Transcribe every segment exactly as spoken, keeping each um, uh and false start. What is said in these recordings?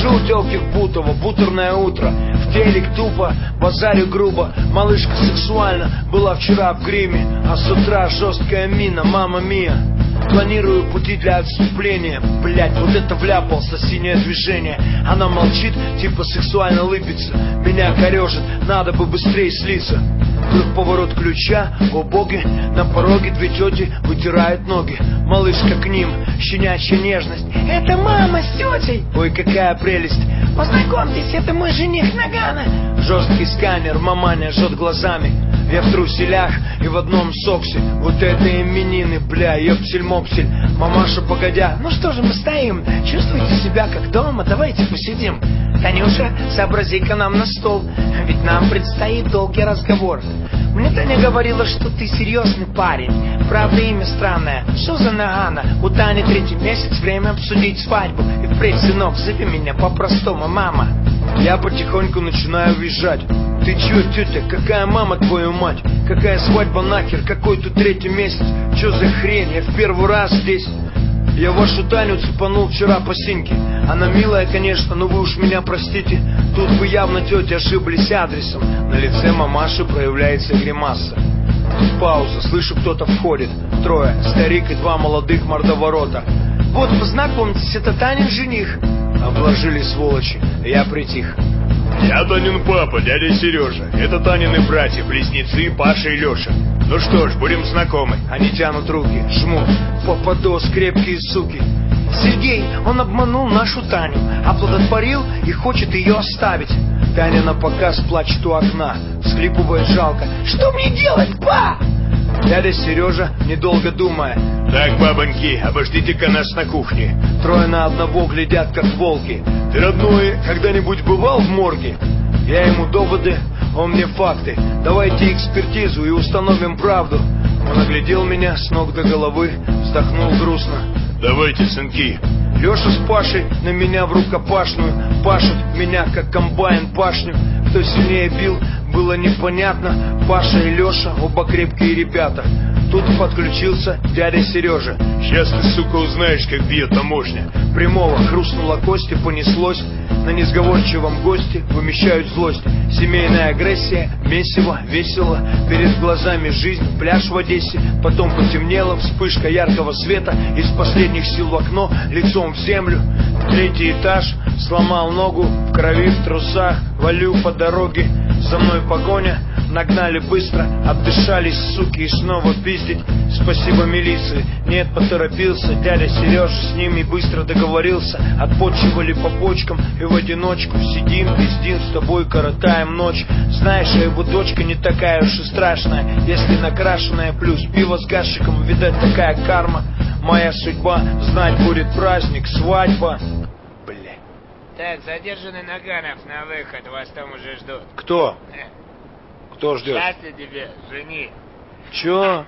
Сижу у тёлки в Бутово, бутерное утро. В телек тупо, базарю грубо. Малышка сексуально была вчера в гриме, а с утра жесткая мина, мама мия. Планирую пути для отступления. Блять, вот это вляпался, синее движение. Она молчит, типа сексуально лыбится. Меня корежит, надо бы быстрее слиться. Вдруг поворот ключа, о боги. На пороге две тети вытирают ноги. Малышка к ним, щенячья нежность. Это мама с тетей. Ой, какая прелесть. Познакомьтесь, это мой жених Нагана. Жесткий сканер, маманя жжет глазами. Я в труселях и в одном соксе. Вот это именины, бля, ёпсель-мопсель. Мамаша, погодя, ну что же мы стоим? Чувствуете себя как дома? Давайте посидим. Танюша, сообрази-ка нам на стол, ведь нам предстоит долгий разговор. Мне Таня говорила, что ты серьезный парень. Правда, имя странное, что за Нагана? У Тани третий месяц, время обсудить свадьбу. И впредь, сынок, зови меня по-простому, мама. Я потихоньку начинаю визжать. Ты чё, тетя, какая мама, твою мать? Какая свадьба нахер, какой тут третий месяц? Чё за хрень, я в первый раз здесь. Я вашу Таню цепанул вчера по синьке. Она милая, конечно, но вы уж меня простите. Тут вы явно, тетя, ошиблись адресом. На лице мамаши проявляется гримаса. Пауза, слышу, кто-то входит. Трое, старик и два молодых мордоворота. Вот, познакомьтесь, это Танин жених. Обложили сволочи, я притих. Я Танин папа, дядя Сережа. Это Танины братья, близнецы Паша и Леша. Ну что ж, будем знакомы. Они тянут руки, жмут. Попадос, крепкие суки. Сергей, он обманул нашу Таню, оплодотворил и хочет ее оставить. Таня на показ плачет у окна, всхлипывает жалко. Что мне делать, па? Дядя Сережа, недолго думая. Так, бабоньки, обождите-ка нас на кухне. Трое на одного глядят, как волки. Ты, родной, когда-нибудь бывал в морге? Я ему доводы, он мне факты. Давайте экспертизу и установим правду. Он оглядел меня с ног до головы, вздохнул грустно. Давайте, сынки. Леша с Пашей на меня в рукопашную. Пашут меня, как комбайн, пашню. Кто сильнее бил, было непонятно. Паша и Леша, оба крепкие ребята. Тут подключился дядя Сережа. Сейчас ты, сука, узнаешь, как бьет таможня. Прямого хрустнула кость и понеслось. На несговорчивом госте вымещают злость. Семейная агрессия, месиво, весело. Перед глазами жизнь, пляж в Одессе. Потом потемнело, вспышка яркого света. Из последних сил в окно, лицом в землю. Третий этаж, сломал ногу. В крови, в трусах, валю по дороге. За мной погоня, нагнали быстро. Отдышались, суки, и снова пиздить. Спасибо милиции, нет, поторопился. Дядя Сережа с ними быстро договорился. Отпочивали по почкам и в одиночку сидим, пиздим, с тобой коротаем ночь. Знаешь, а его дочка не такая уж и страшная. Если накрашенная, плюс пиво с гашиком. Видать, такая карма, моя судьба. Знать будет праздник, свадьба. Бля. Так, задержанный Наганов на выход, вас там уже ждут. Кто? Кто ждет? Сейчас я тебе, жени. Чё?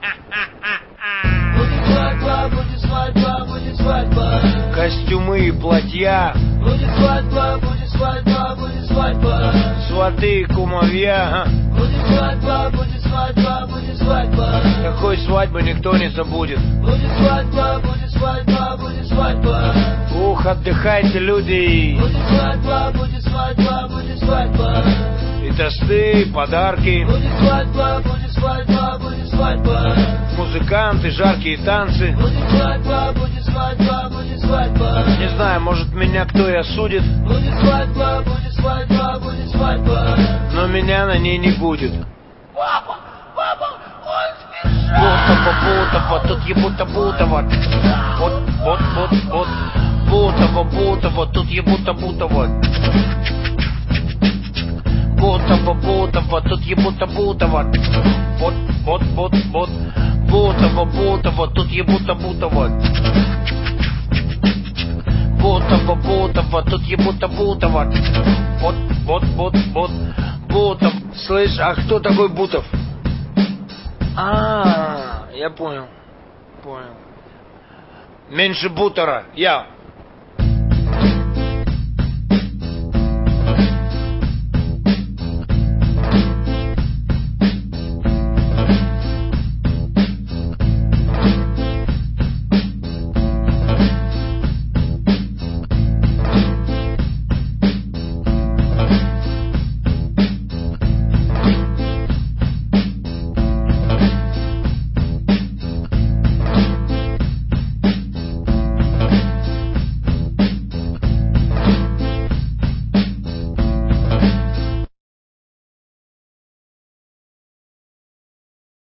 Будет свадьба, будет свадьба, будет свадьба. Костюмы и платья. Будет свадьба, будет свадьба, будет свадьба. Сваты и кумовья. Будет свадьба, будет свадьба, будет свадьба. Такой свадьбы никто не забудет. Будет свадьба, будет свадьба, будет свадьба. Ух, отдыхайте, люди. Будет свадьба, будет свадьба, будет свадьба. И тосты, и подарки. Будет свадьба, будет свадьба, будет свадьба. Музыканты, жаркие танцы. Будет свадьба, будет свадьба, будет свадьба. Не знаю, может меня кто и осудит. Будет свадьба, будет свадьба, будет свадьба. Но меня на ней не будет. Папа, папа, он сбежал. Бутово, Бутово, тут ебуто-бутово. Вот, вот, вот, вот. Бутово, Бутово, тут ебуто-бутово. Бутово, Бутово, тут ебуто-бутово. Вот, вот, вот, вот. Бутово, Бутово, тут ебуто-бутово. Бутово, Бутово, тут ебуто-бутово. Вот, вот, вот, вот. Бутов. Слышь, а кто такой Бутов? А, я понял. Понял. Меньше бутера. Я.